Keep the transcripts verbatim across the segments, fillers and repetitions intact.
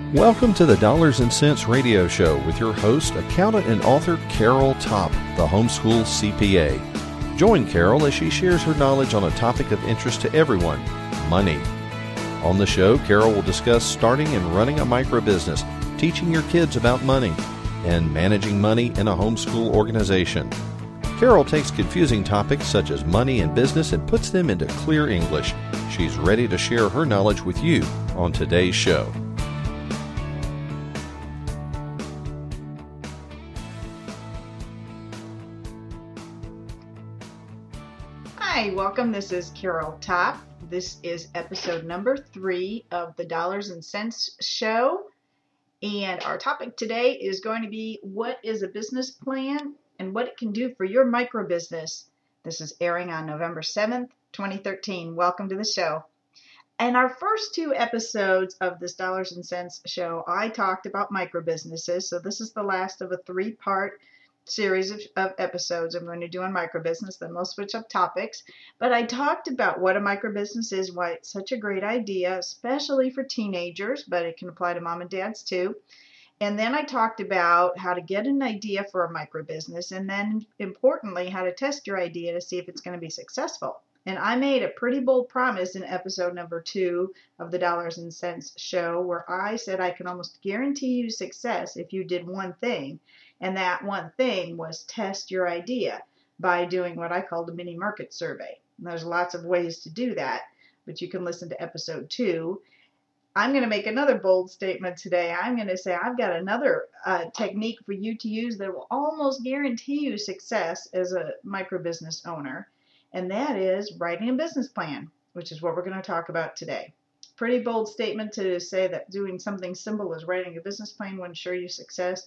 Welcome to the Dollars and Cents Radio Show with your host, accountant and author Carol Topp, the homeschool C P A. Join Carol as she shares her knowledge on a topic of interest to everyone, money. On the show, Carol will discuss starting and running a micro business, teaching your kids about money, and managing money in a homeschool organization. Carol takes confusing topics such as money and business and puts them into clear English. She's ready to share her knowledge with you on today's show. Hi, welcome. This is Carol Topp. This is episode number three of the Dollars and Cents Show. And our topic today is going to be what is a business plan and what it can do for your micro business. This is airing on November seventh, twenty thirteen. Welcome to the show. In our first two episodes of this Dollars and Cents Show, I talked about micro businesses. So this is the last of a three-part series of, of episodes I'm going to do on micro business. Then we'll switch up topics. But I talked about what a micro business is, why it's such a great idea, especially for teenagers, but it can apply to mom and dads too. And then I talked about how to get an idea for a micro business, and then importantly, how to test your idea to see if it's going to be successful. And I made a pretty bold promise in episode number two of the Dollars and Cents Show where I said I can almost guarantee you success if you did one thing. And that one thing was test your idea by doing what I called a mini market survey. And there's lots of ways to do that, but you can listen to episode two. I'm going to make another bold statement today. I'm going to say I've got another uh, technique for you to use that will almost guarantee you success as a micro business owner. And that is writing a business plan, which is what we're going to talk about today. Pretty bold statement to say that doing something simple as writing a business plan will ensure you success.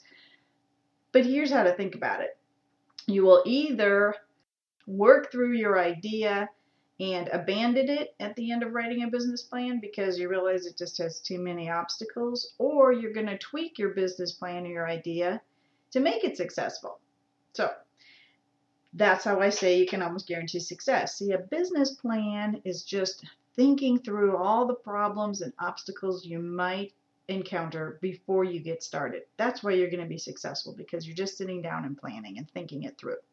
But here's how to think about it. You will either work through your idea and abandon it at the end of writing a business plan because you realize it just has too many obstacles, or you're going to tweak your business plan or your idea to make it successful. So that's how I say you can almost guarantee success. See, a business plan is just thinking through all the problems and obstacles you might encounter before you get started. That's why you're going to be successful, because you're just sitting down and planning and thinking it through.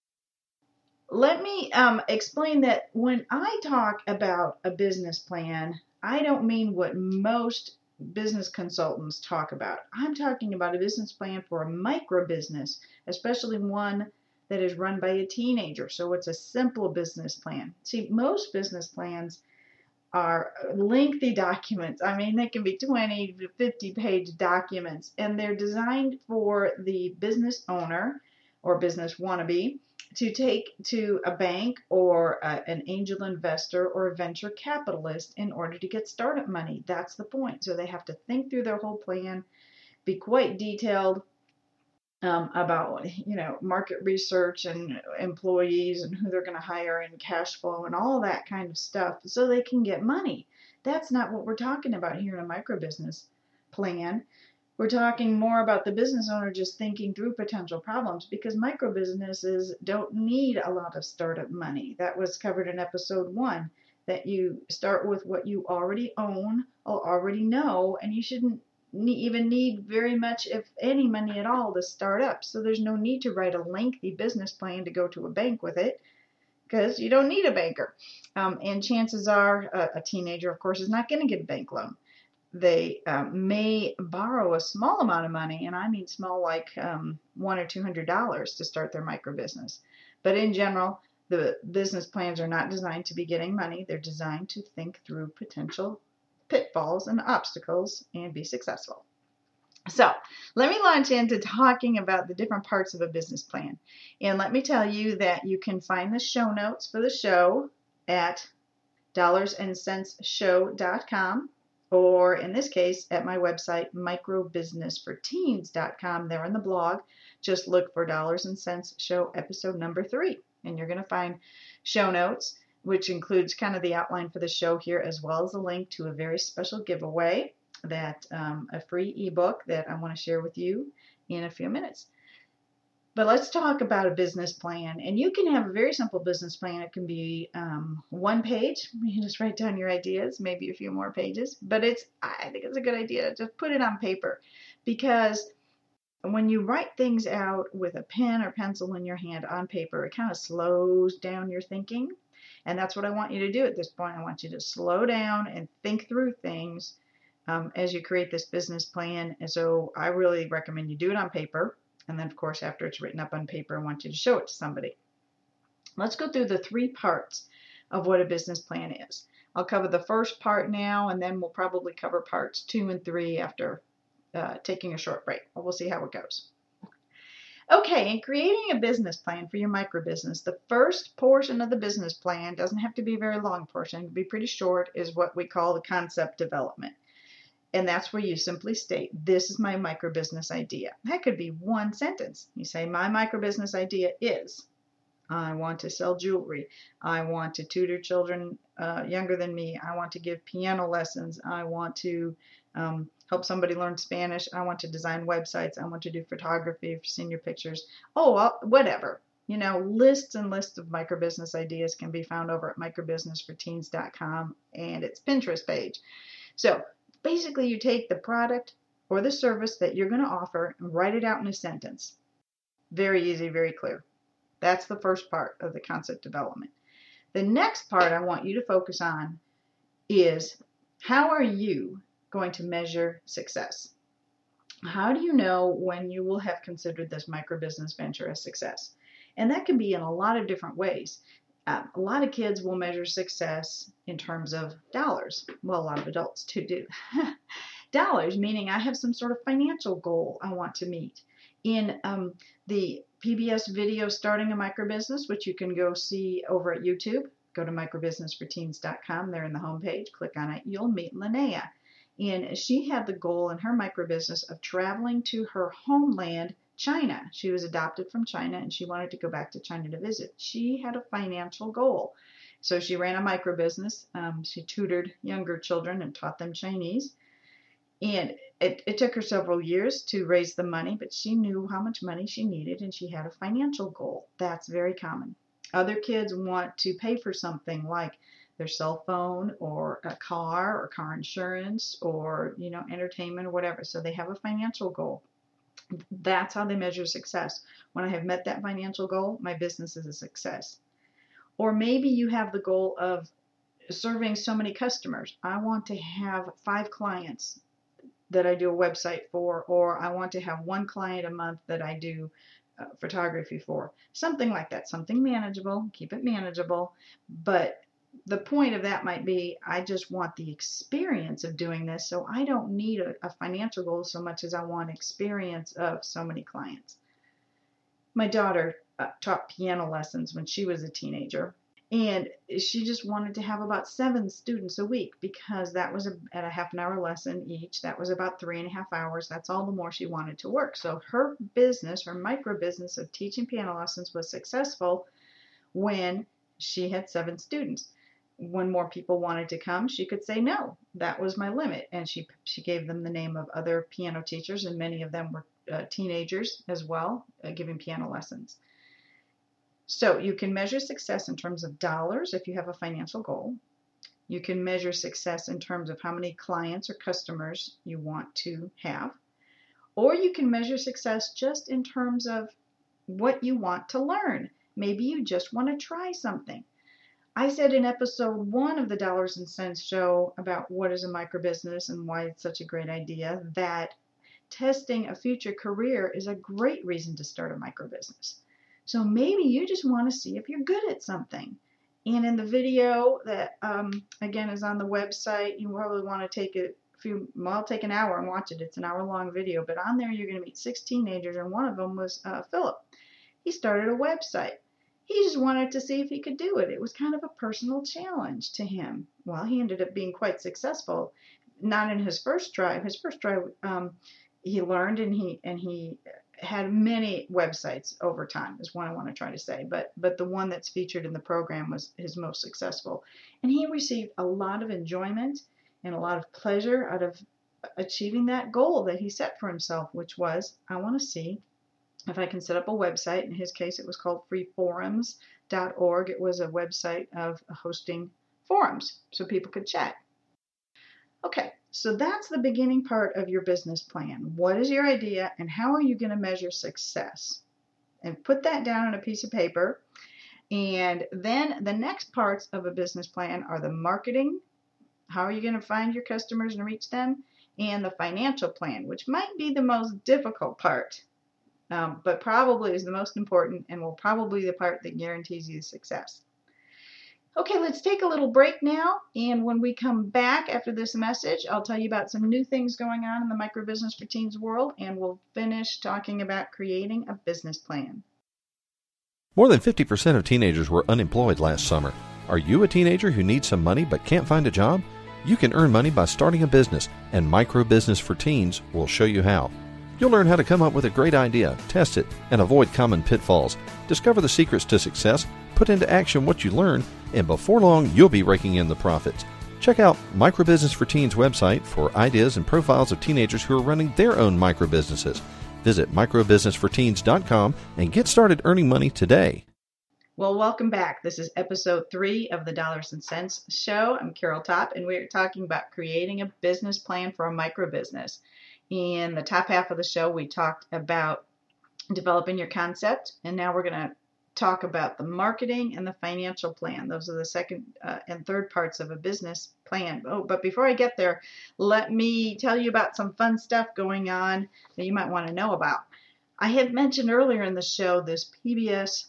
Let me um, explain that when I talk about a business plan, I don't mean what most business consultants talk about. I'm talking about a business plan for a micro business, especially one that is run by a teenager. So it's a simple business plan. See, most business plans are lengthy documents. I mean, they can be twenty to fifty page documents, and they're designed for the business owner or business wannabe to take to a bank or a, an angel investor or a venture capitalist in order to get startup money. That's the point. So they have to think through their whole plan, be quite detailed um, about, you know, market research and employees and who they're going to hire and cash flow and all that kind of stuff so they can get money. That's not what we're talking about here in a micro business plan. We're talking more about the business owner just thinking through potential problems, because micro businesses don't need a lot of startup money. That was covered in episode one, that you start with what you already own or already know, and you shouldn't even need very much, if any, money at all to start up. So there's no need to write a lengthy business plan to go to a bank with it, because you don't need a banker. Um, and chances are a, a teenager, of course, is not going to get a bank loan. They um, may borrow a small amount of money, and I mean small, like um, one or two hundred dollars to start their micro business. But in general, the business plans are not designed to be getting money. They're designed to think through potential pitfalls and obstacles and be successful. So let me launch into talking about the different parts of a business plan. And let me tell you that you can find the show notes for the show at dollars and cents show dot com. Or in this case, at my website, micro business for teens dot com. There in the blog, just look for Dollars and Cents Show episode number three. And you're going to find show notes, which includes kind of the outline for the show here, as well as a link to a very special giveaway, that um, a free ebook that I want to share with you in a few minutes. But let's talk about a business plan. And you can have a very simple business plan. It can be um, one page. You can just write down your ideas, maybe a few more pages. But it's I think it's a good idea to just put it on paper, because when you write things out with a pen or pencil in your hand on paper, it kind of slows down your thinking. And that's what I want you to do at this point. I want you to slow down and think through things um, as you create this business plan. And so I really recommend you do it on paper. And then, of course, after it's written up on paper, I want you to show it to somebody. Let's go through the three parts of what a business plan is. I'll cover the first part now, and then we'll probably cover parts two and three after uh, taking a short break. We'll see how it goes. Okay, in creating a business plan for your micro business, the first portion of the business plan doesn't have to be a very long portion. It can be pretty short, is what we call the concept development. And that's where you simply state, this is my micro business idea. That could be one sentence. You say, my micro business idea is, I want to sell jewelry. I want to tutor children uh, younger than me. I want to give piano lessons. I want to um, help somebody learn Spanish. I want to design websites. I want to do photography for senior pictures. Oh, well, whatever. You know, lists and lists of micro business ideas can be found over at micro business for teens dot com and its Pinterest page. So basically, you take the product or the service that you're going to offer and write it out in a sentence. Very easy, very clear. That's the first part of the concept development. The next part I want you to focus on is, how are you going to measure success? How do you know when you will have considered this micro business venture a success? And that can be in a lot of different ways. Um, a lot of kids will measure success in terms of dollars. Well, a lot of adults too do. Dollars, meaning I have some sort of financial goal I want to meet. In um, the P B S video Starting a Micro Business, which you can go see over at YouTube, go to micro business for teens dot com. There in the homepage, click on it. You'll meet Linnea. And she had the goal in her micro business of traveling to her homeland, China. She was adopted from China, and she wanted to go back to China to visit. She had a financial goal. So she ran a micro business. Um, she tutored younger children and taught them Chinese. And it, it took her several years to raise the money, but she knew how much money she needed, and she had a financial goal. That's very common. Other kids want to pay for something like their cell phone or a car or car insurance or, you know, entertainment or whatever. So they have a financial goal. That's how they measure success. When I have met that financial goal, my business is a success. Or maybe you have the goal of serving so many customers. I want to have five clients that I do a website for, or I want to have one client a month that I do uh, photography for. Something like that. Something manageable. Keep it manageable. But the point of that might be, I just want the experience of doing this, so I don't need a, a financial goal so much as I want experience of so many clients. My daughter uh, taught piano lessons when she was a teenager, and she just wanted to have about seven students a week, because that was a, at a half an hour lesson each. That was about three and a half hours. That's all the more she wanted to work. So her business, her micro business of teaching piano lessons, was successful when she had seven students. When more people wanted to come, she could say no. That was my limit. And she she gave them the name of other piano teachers, and many of them were uh, teenagers as well, uh, giving piano lessons. So you can measure success in terms of dollars if you have a financial goal. You can measure success in terms of how many clients or customers you want to have. Or you can measure success just in terms of what you want to learn. Maybe you just want to try something. I said in episode one of the Dollars and Cents show about what is a micro business and why it's such a great idea, that testing a future career is a great reason to start a micro business. So maybe you just want to see if you're good at something. And in the video that, um, again, is on the website, you probably want to take a few, well, I'll take an hour and watch it. It's an hour-long video. But on there, you're going to meet six teenagers, and one of them was uh, Philip. He started a website. He just wanted to see if he could do it. It was kind of a personal challenge to him. Well, he ended up being quite successful. Not in his first try. His first try, um, he learned, and he and he had many websites over time, is what I want to try to say. But but the one that's featured in the program was his most successful. And he received a lot of enjoyment and a lot of pleasure out of achieving that goal that he set for himself, which was, I want to see if I can set up a website. In his case, it was called free forums dot org. It was a website of hosting forums so people could chat. Okay, so that's the beginning part of your business plan. What is your idea and how are you going to measure success? And put that down on a piece of paper. And then the next parts of a business plan are the marketing. How are you going to find your customers and reach them? And the financial plan, which might be the most difficult part, um, but probably is the most important and will probably be the part that guarantees you success. Okay, let's take a little break now, and when we come back after this message, I'll tell you about some new things going on in the Microbusiness for Teens world, and we'll finish talking about creating a business plan. More than fifty percent of teenagers were unemployed last summer. Are you a teenager who needs some money but can't find a job? You can earn money by starting a business, and Microbusiness for Teens will show you how. You'll learn how to come up with a great idea, test it, and avoid common pitfalls. Discover the secrets to success, put into action what you learn, and before long, you'll be raking in the profits. Check out Microbusiness for Teens website for ideas and profiles of teenagers who are running their own microbusinesses. Visit microbusiness for teens dot com and get started earning money today. Well, welcome back. This is episode three of the Dollars and Cents Show. I'm Carol Topp, and we're talking about creating a business plan for a microbusiness. In the top half of the show, we talked about developing your concept, and now we're going to talk about the marketing and the financial plan. Those are the second uh, and third parts of a business plan. Oh, but before I get there, let me tell you about some fun stuff going on that you might want to know about. I had mentioned earlier in the show this P B S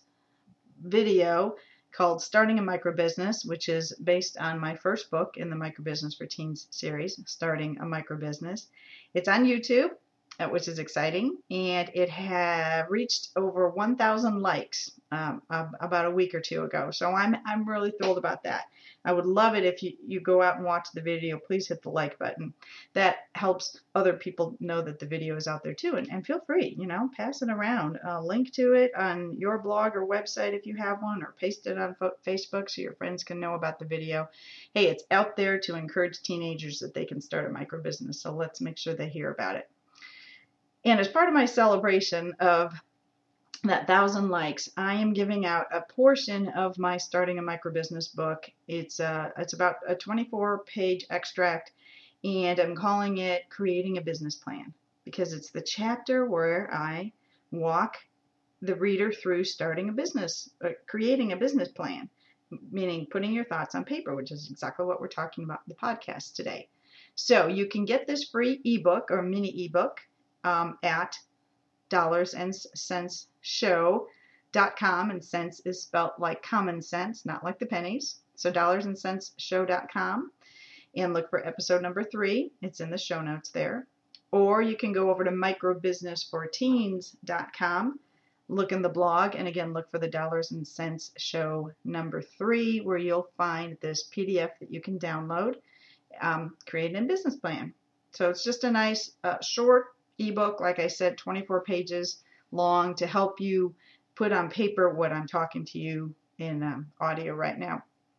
video called Starting a Microbusiness, which is based on my first book in the Microbusiness for Teens series, Starting a Microbusiness. It's on YouTube, uh, which is exciting, and it had reached over one thousand likes um, about a week or two ago. So I'm I'm really thrilled about that. I would love it if you, you go out and watch the video. Please hit the like button. That helps other people know that the video is out there too. And, and feel free, you know, pass it around. Uh, link to it on your blog or website if you have one, or paste it on fo- Facebook so your friends can know about the video. Hey, it's out there to encourage teenagers that they can start a microbusiness. So let's make sure they hear about it. And as part of my celebration of that thousand likes, I am giving out a portion of my Starting a Microbusiness book. It's uh, it's about a twenty-four page extract, and I'm calling it Creating a Business Plan, because it's the chapter where I walk the reader through starting a business, uh, creating a business plan, meaning putting your thoughts on paper, which is exactly what we're talking about in the podcast today. So you can get this free ebook or mini ebook um, at dollars and cents show dot com, and cents is spelled like common sense, not like the pennies. So dollars and cents show dot com, and look for episode number three. It's in the show notes there. Or you can go over to microbusiness for teens dot com, look in the blog, and again look for the Dollars and Cents Show number three, where you'll find this P D F that you can download, um, creating a business plan. So it's just a nice uh, short ebook, like I said, twenty-four pages long, to help you put on paper what I'm talking to you in um, audio right now.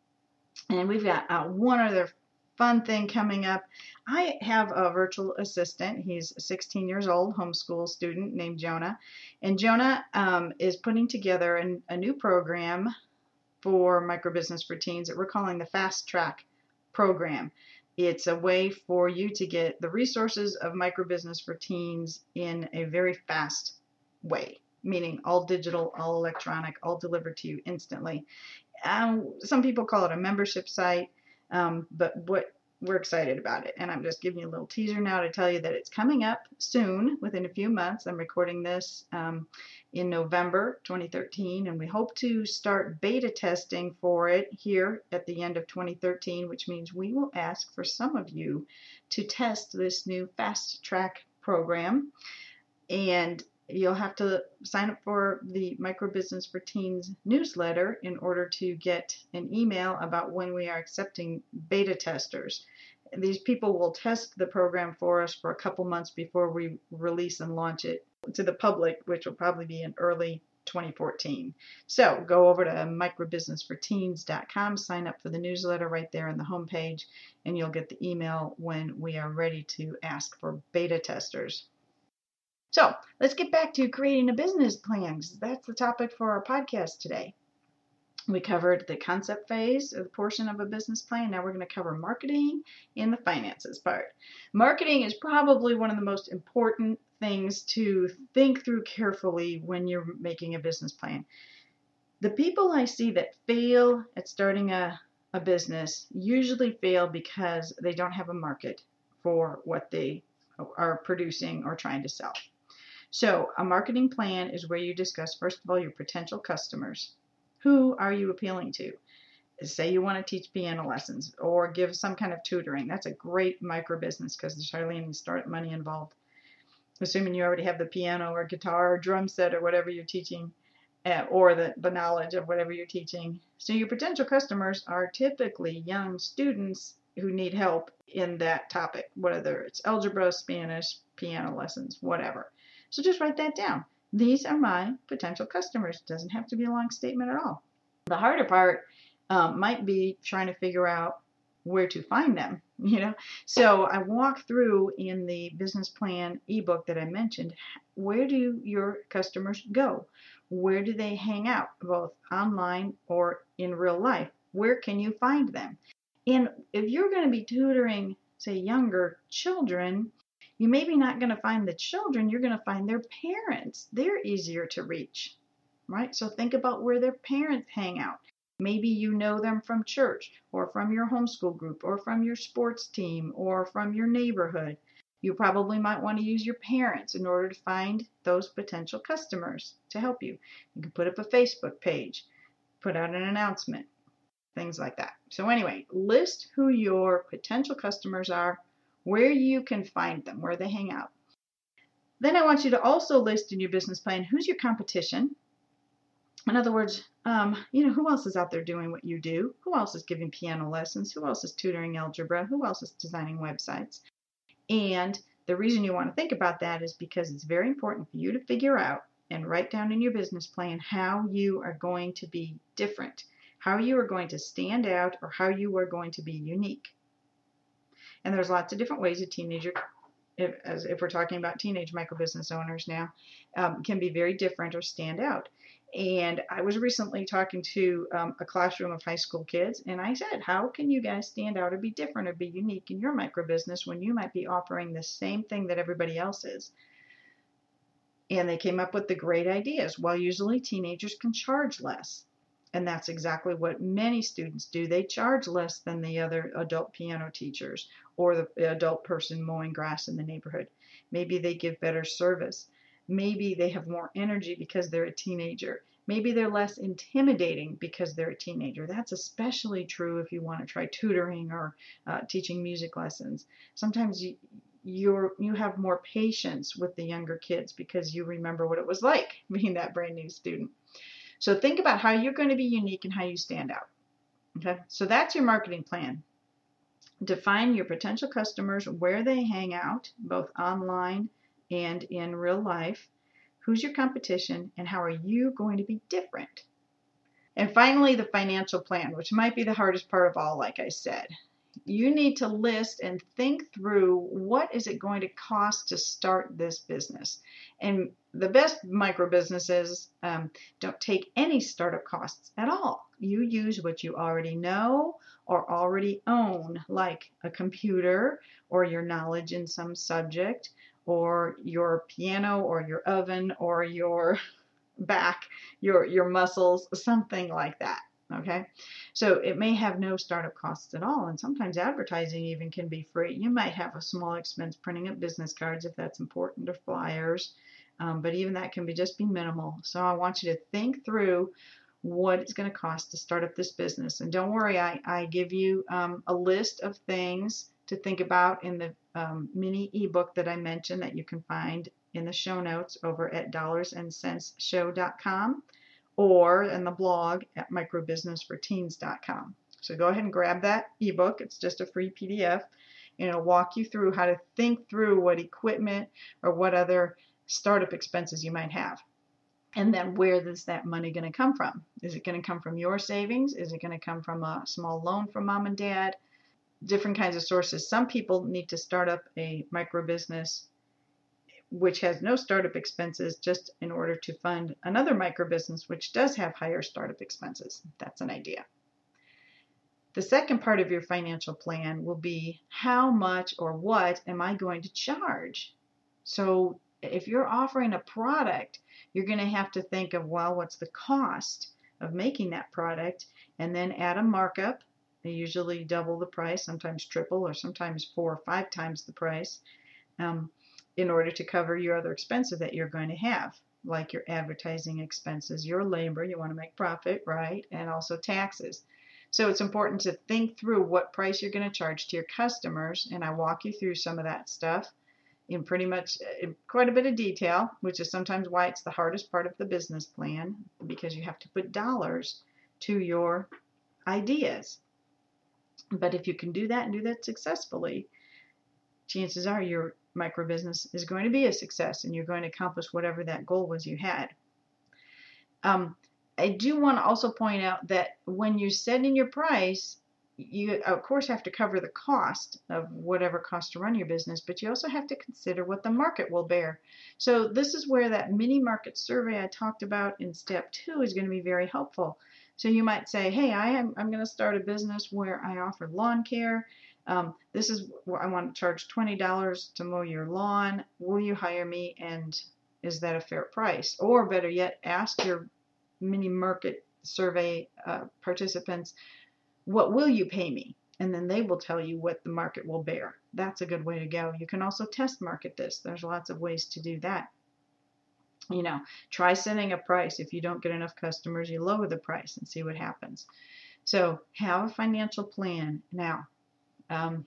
And we've got uh, one other fun thing coming up. I have a virtual assistant. He's sixteen years old, homeschool student named Jonah. And Jonah um, is putting together an, a new program for Microbusiness for Teens that we're calling the Fast Track program. It's a way for you to get the resources of Microbusiness for Teens in a very fast way, meaning all digital, all electronic, all delivered to you instantly. Um, some people call it a membership site, um, but what we're excited about it. And I'm just giving you a little teaser now to tell you that it's coming up soon, within a few months. I'm recording this um, in November twenty thirteen, and we hope to start beta testing for it here at the end of twenty thirteen, which means we will ask for some of you to test this new Fast Track program. And you'll have to sign up for the Microbusiness for Teens newsletter in order to get an email about when we are accepting beta testers. These people will test the program for us for a couple months before we release and launch it to the public, which will probably be in early twenty fourteen. So go over to microbusiness for teens dot com, sign up for the newsletter right there on the homepage, and you'll get the email when we are ready to ask for beta testers. So let's get back to creating a business plan. That's the topic for our podcast today. We covered the concept phase of the portion of a business plan. Now we're going to cover marketing and the finances part. Marketing is probably one of the most important things to think through carefully when you're making a business plan. The people I see that fail at starting a, a business usually fail because they don't have a market for what they are producing or trying to sell. So a marketing plan is where you discuss, first of all, your potential customers. Who are you appealing to? Say you want to teach piano lessons or give some kind of tutoring. That's a great micro business because there's hardly any startup money involved. Assuming you already have the piano or guitar or drum set or whatever you're teaching, uh, or the, the knowledge of whatever you're teaching. So your potential customers are typically young students who need help in that topic, whether it's algebra, Spanish, piano lessons, whatever. So just write that down. These are my potential customers. It doesn't have to be a long statement at all. The harder part um, might be trying to figure out where to find them, you know. So I walk through in the business plan ebook that I mentioned, where do your customers go? Where do they hang out, both online or in real life? Where can you find them? And if you're going to be tutoring, say, younger children, you may be not going to find the children, you're going to find their parents. They're easier to reach, right? So think about where their parents hang out. Maybe you know them from church or from your homeschool group or from your sports team or from your neighborhood. You probably might want to use your parents in order to find those potential customers to help you. You can put up a Facebook page, put out an announcement, things like that. So anyway, list who your potential customers are, where you can find them, where they hang out. Then I want you to also list in your business plan who's your competition. In other words, um, you know, who else is out there doing what you do? Who else is giving piano lessons? Who else is tutoring algebra? Who else is designing websites? And the reason you want to think about that is because it's very important for you to figure out and write down in your business plan how you are going to be different, how you are going to stand out, or how you are going to be unique. And there's lots of different ways a teenager, if, as if we're talking about teenage microbusiness owners now, um, can be very different or stand out. And I was recently talking to um, a classroom of high school kids, and I said, how can you guys stand out or be different or be unique in your microbusiness when you might be offering the same thing that everybody else is? And they came up with the great ideas. Well, usually teenagers can charge less. And that's exactly what many students do. They charge less than the other adult piano teachers or the adult person mowing grass in the neighborhood. Maybe they give better service. Maybe they have more energy because they're a teenager. Maybe they're less intimidating because they're a teenager. That's especially true if you want to try tutoring or uh, teaching music lessons. Sometimes you, you're, you have more patience with the younger kids because you remember what it was like being that brand new student. So think about how you're going to be unique and how you stand out. Okay, so that's your marketing plan. Define your potential customers, where they hang out, both online and in real life. Who's your competition, and how are you going to be different? And finally, the financial plan, which might be the hardest part of all, like I said. You need to list and think through what is it going to cost to start this business. And the best micro businesses um, don't take any startup costs at all. You use what you already know or already own, like a computer or your knowledge in some subject or your piano or your oven or your back, your, your muscles, something like that. Okay, so it may have no startup costs at all, and sometimes advertising even can be free. You might have a small expense printing up business cards if that's important, or flyers, um, but even that can be just be minimal. So I want you to think through what it's going to cost to start up this business. And don't worry, I, I give you um, a list of things to think about in the um, mini ebook that I mentioned that you can find in the show notes over at dollars and cents show dot com. Or in the blog at micro business for teens dot com. So go ahead and grab that ebook. It's just a free P D F, and it'll walk you through how to think through what equipment or what other startup expenses you might have. And then where is that money going to come from? Is it going to come from your savings? Is it going to come from a small loan from mom and dad? Different kinds of sources. Some people need to start up a micro business which has no startup expenses, just in order to fund another micro business which does have higher startup expenses. That's an idea. The second part of your financial plan will be how much or what am I going to charge? So if you're offering a product, you're going to have to think of, well, what's the cost of making that product, and then add a markup. They usually double the price, sometimes triple, or sometimes four or five times the price, um, in order to cover your other expenses that you're going to have, like your advertising expenses, your labor, you want to make profit, right, and also taxes. So it's important to think through what price you're going to charge to your customers, and I walk you through some of that stuff in pretty much in quite a bit of detail, which is sometimes why it's the hardest part of the business plan, because you have to put dollars to your ideas. But if you can do that and do that successfully, chances are your micro business is going to be a success and you're going to accomplish whatever that goal was you had. Um, I do want to also point out that when you're setting your price, you of course have to cover the cost of whatever costs to run your business, but you also have to consider what the market will bear. So this is where that mini market survey I talked about in step two is going to be very helpful. So you might say, hey, I am I'm going to start a business where I offer lawn care. Um, this is what I want to charge twenty dollars to mow your lawn. Will you hire me? And is that a fair price? Or better yet, ask your mini market survey uh, participants, what will you pay me? And then they will tell you what the market will bear. That's a good way to go. You can also test market this. There's lots of ways to do that. You know, try setting a price. If you don't get enough customers, you lower the price and see what happens. So have a financial plan. Now, um,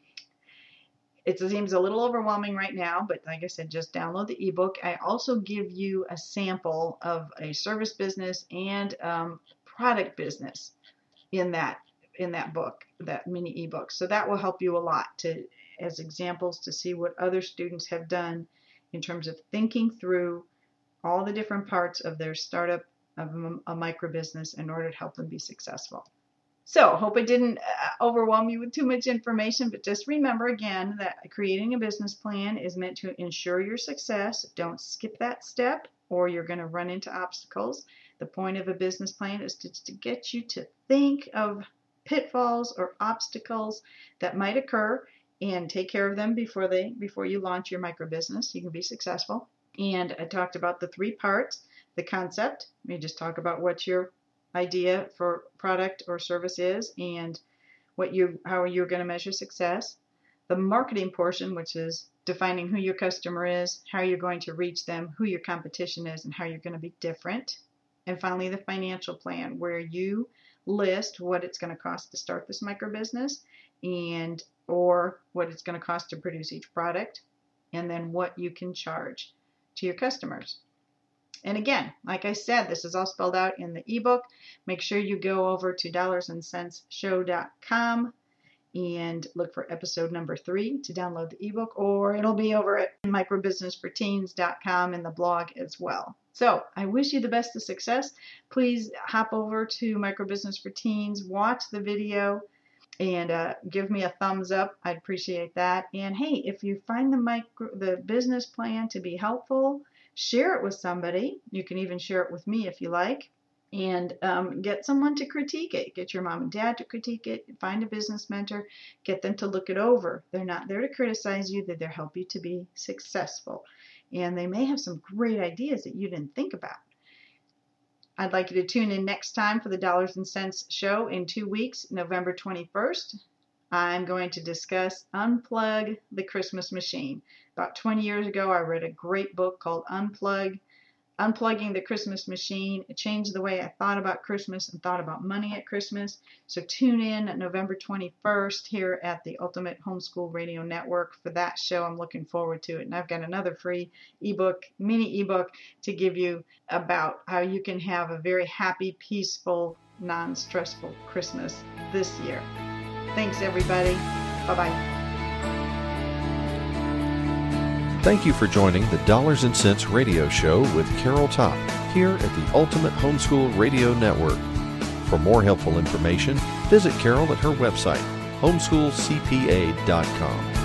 it seems a little overwhelming right now, but like I said, just download the ebook. I also give you a sample of a service business and um, product business in that in that book, that mini ebook. So that will help you a lot to as examples to see what other students have done in terms of thinking through all the different parts of their startup of a micro business in order to help them be successful. So hope I didn't uh, overwhelm you with too much information, but just remember again that creating a business plan is meant to ensure your success. Don't skip that step or you're going to run into obstacles. The point of a business plan is to, to get you to think of pitfalls or obstacles that might occur and take care of them before they before you launch your micro business. You can be successful. And I talked about the three parts: the concept. We just talk about what your idea for product or service is and what you how you're going to measure success. The marketing portion, which is defining who your customer is, how you're going to reach them, who your competition is, and how you're going to be different. And finally, the financial plan, where you list what it's going to cost to start this micro business and or what it's going to cost to produce each product, and then what you can charge to your customers. And again, like I said, this is all spelled out in the ebook. Make sure you go over to dollars and cents show dot com and look for episode number three to download the ebook, or it'll be over at micro business for teens dot com in the blog as well. So I wish you the best of success. Please hop over to Micro Business for Teens, watch the video, and uh, give me a thumbs up. I'd appreciate that. And hey, if you find the micro, the business plan to be helpful, share it with somebody. You can even share it with me if you like. And um, get someone to critique it. Get your mom and dad to critique it. Find a business mentor. Get them to look it over. They're not there to criticize you. They're there to help you to be successful. And they may have some great ideas that you didn't think about. I'd like you to tune in next time for the Dollars and Cents Show in two weeks, November twenty-first. I'm going to discuss Unplug the Christmas Machine. About twenty years ago, I read a great book called Unplug, Unplugging the Christmas Machine. It changed the way I thought about Christmas and thought about money at Christmas. So tune in November twenty-first here at the Ultimate Homeschool Radio Network for that show. I'm looking forward to it. And I've got another free ebook, mini ebook to give you about how you can have a very happy, peaceful, non-stressful Christmas this year. Thanks, everybody. Bye-bye. Thank you for joining the Dollars and Cents Radio Show with Carol Topp here at the Ultimate Homeschool Radio Network. For more helpful information, visit Carol at her website, homeschool c p a dot com.